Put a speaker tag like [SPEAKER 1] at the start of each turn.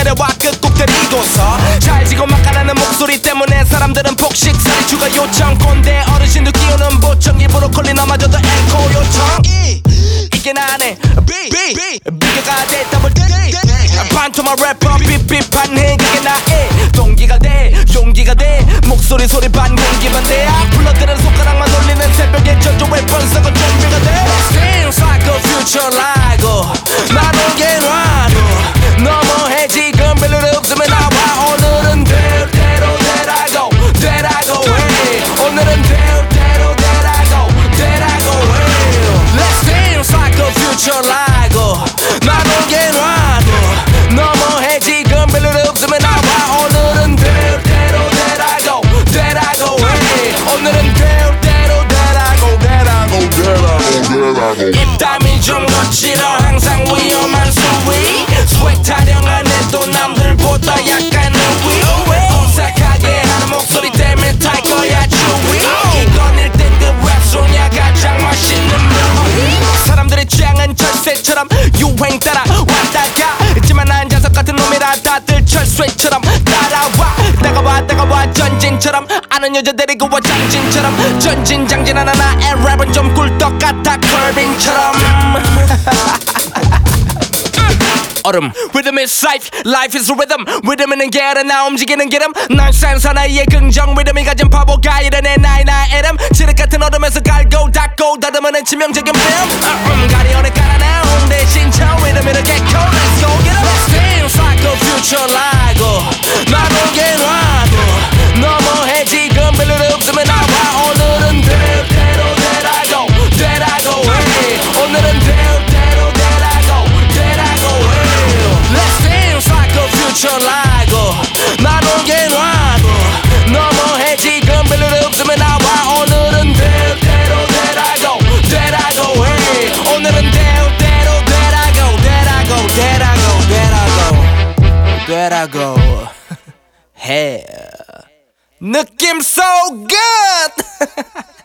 [SPEAKER 1] 무대와 끝곡 데리고서 잘 지고 막 가라는 목소리 때문에 사람들은 폭식살이 추가 요청 꼰대 어르신들 끼우는 보청 일부러 컬리나마저도 앵콜 요청 이게 나네 비교가 돼 더블 D 반토막 래퍼 삐삐판해 그게 나의 동기가 돼 용기가 돼 목소리 소리 반 공기만 돼 불러들은 손가락만 올리는 새벽에 전조의 번성은 준비가 돼 Seems like a future 라고 나누게 놔도 너무해 지금 별일 없으면 나와 오늘은 될 대로 되라고 해 오늘은 될 대로 되라고 해 Let's dance like a future 라고 나누게 놔도 너무해 지금 별일 없으면 나와 오늘은 될 대로 되라고 해 오늘은 될 대로 되라고 입담이 좀 거칠어 항상 위험한 수위 스웩 타령한 애도 남들보다 약간 우위 어색하게 하는 목소리 때문에 탈 거야 주위 이건 1등급 랩소냐 가장 맛있는 묘 사람들의 취향은 철새처럼 유행 따라 왔다가 있지만 난 자석 같은 놈이라 다들 철새처럼 따라와 다가와 전진처럼 아는 여자 데리고 와 장진처럼 전진장진하는 나의 랩은 좀 꿀떡 같아 컬빙처럼 얼음 Rhythm is life, life is rhythm Rhythm은 게으른 나 움직이는 기름 난 산사나이의 긍정 리듬이 가진 바보가 이르네 나의 이름 칠흑 같은 얼음에서 갈고 닦고 다듬어낸 치명적인 film 가리오를 깔아내온 대신 저 리듬을 get cold Let's go get up Seems like a future 라고 나누게 놔도 너무해 지금 별일 없으면 나와 오늘은 될 대로 되라고 해 오늘은 될 대로 되라고 해 Let's dance like a future 라고 나누게 놔도 너무해 지금 별일 없으면 나와 오늘은 될 대로 되라고 해 오늘은 될 대로 되라고 해 느낌 so good